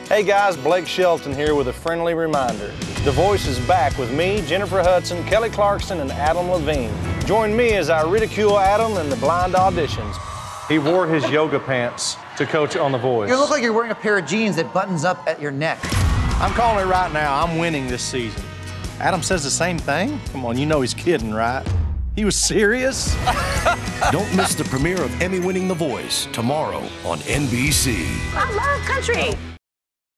Hey guys, Blake Shelton here with a friendly reminder. The Voice is back with me, Jennifer Hudson, Kelly Clarkson, and Adam Levine. Join me as I ridicule Adam in the blind auditions. He wore his yoga pants to coach on The Voice. You look like you're wearing a pair of jeans that buttons up at your neck. I'm calling it right now. I'm winning this season. Adam says the same thing? Come on, you know he's kidding, right? He was serious? Don't miss the premiere of Emmy-winning The Voice tomorrow on NBC. I love country.